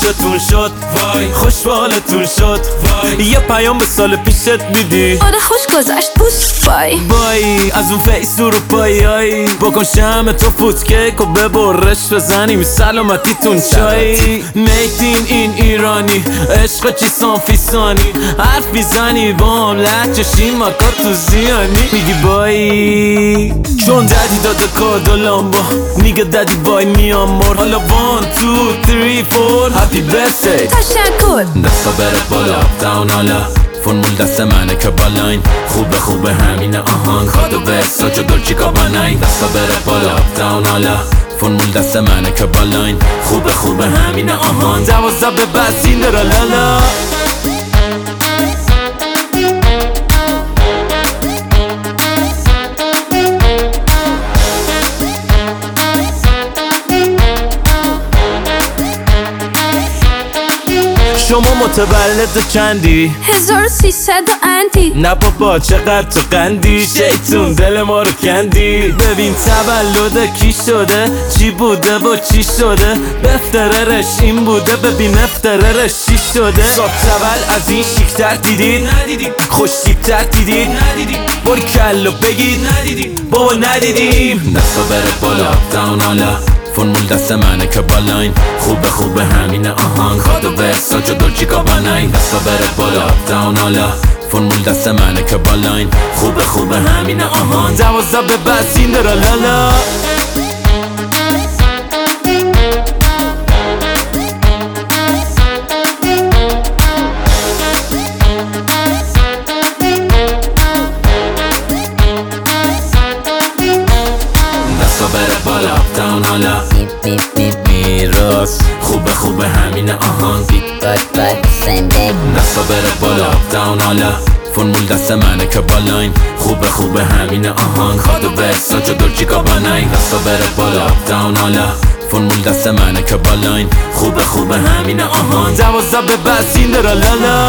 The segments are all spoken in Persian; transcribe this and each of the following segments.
خوشتون شد وای خوشحالتون شد وای یه پیام به سال پیشت میدی آره خوش گذشت بوس بای بای از اون فیس اروپایی بکن شم تو فوتکیک و ببرش بزنیم سلامتیتون چایی میتین این ایرانی عشق چی سانفیسانی حرف میزنی با هم لحجشی مکا تو زیانی میگی بایی چون دادی داده کاد و لامبا نیگه دادی بای میام مر حالا 1 2 3 4 هپی برثدی تشکر دستا بره بالا داون حالا فرمول دست منه که بالاین خوبه همینه آهان کادو برسا جو دلچی کاباناین دستا بره بالا داون حالا فرمول دست منه که بالاین خوبه همینه آهان 12 به بسین درا لالا شما متولد چندی؟ 1300 انتی نه بابا چقدر تو قندی شیطون دل ما رو کندی ببین تولد کی شده چی بوده و چی شده بفتررش این بوده ببین افتررش چی شده صاحب تول از این شیکتر دیدید؟ ندیدیم خوش شیکتر دیدید؟ ندیدیم بار کلو بگید؟ ندیدیم بابا ندیدیم دستا بره بالا داون حالا فرمول دست منه که بالاین خوبه همینه آهان کادو برسا جو دلچی کاباناین دستا بره بالا داون حالا فرمول دست منه که بالاین خوبه همینه آهان 12 به بسین درا لالا دستا بره بالا داون حالا میراس خوبه همینه آهان دستا بره بالا داون حالا فرمول دست منه که بالاین خوبه همینه آهان کادو برسا جو دلچی کاباناین دستا بره بالا داون حالا فرمول دست منه که بالاین خوبه همینه آهان 12 به بسین درا لالا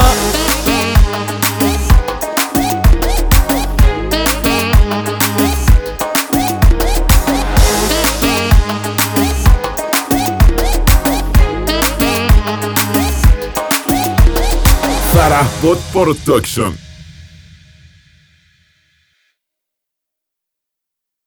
Farahbod Production